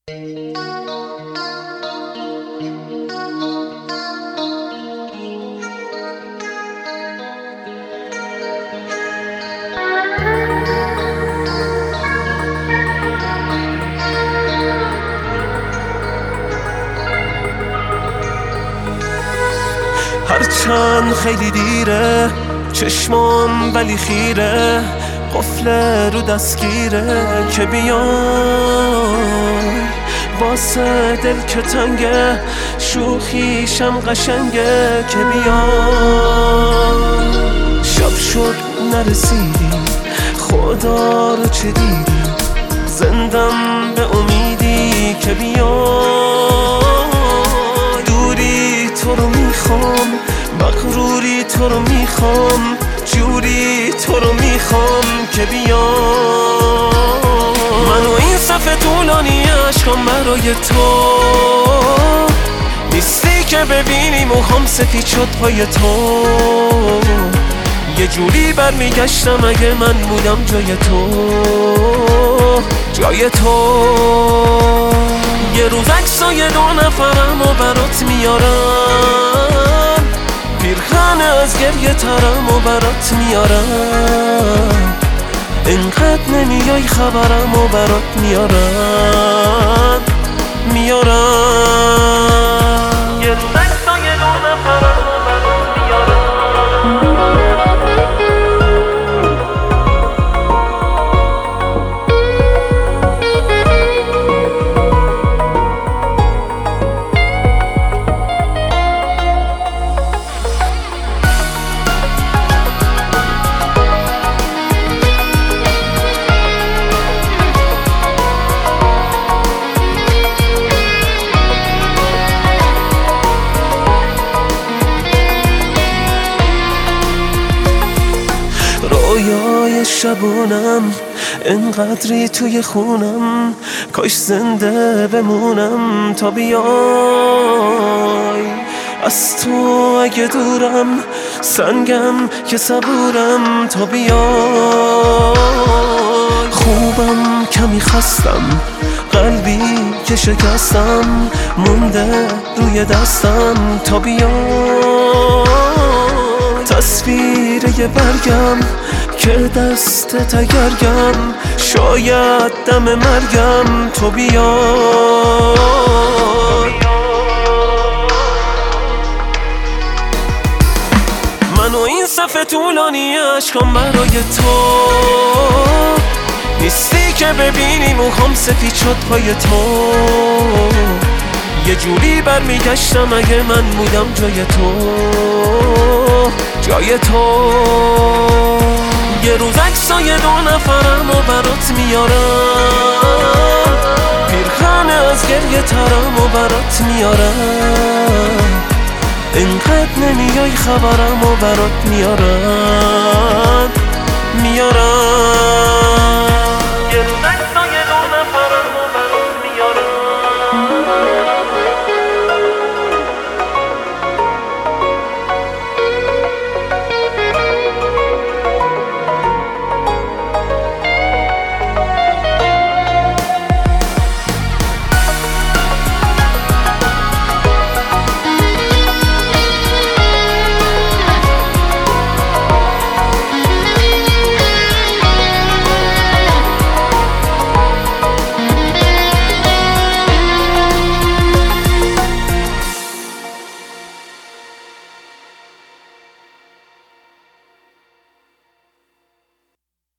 هرچند خیلی دیره چشمام ولی خیره، قفل رو دستگیره که بیای واسه دل که تنگه، شوخیشم قشنگه که بیای. شب شد نرسیدی خدا رو چه دیدی، زندم به امیدی که بیای. دوری تو رو میخوام، مغروری تو رو میخوام، جوری تو رو میخوام که بیای. منو این صفحه طولانی عشقام برای تو نیستی که ببینی موهام سفید شد پای تو. یه جوری برمیگشتم اگه من بودم جای تو، جای تو. یه روز عکسای دو نفرم و برات میارم، پیرخانه از گریه ترم و برات میارم. اینقدر نمیای خبرم و برات میارم. یه روز عکسای دو نفرم و برات میارم. رویای شبونم انقدری توی خونم، کاش زنده بمونم تا بیای. از تو اگه دورم سنگم که صبورم تا بیای. خوبم کمی خستم، قلبی که شکستم مونده روی دستم تا بیای. تصویر یه برگم که دست تگرگم، شاید دم مرگم تو بیای. منو این صفحه طولانی عشقام برای تو نیستی که ببینی موهام سفید شد پای تو. یه جوری برمیگشتم اگه من بودم جای تو، جای تو. یه روز عکسای دو نفرم و برات میارم، پیرخانه از گریه ترم و برات میارم. اینقدر نمیای خبرم و برات میارم.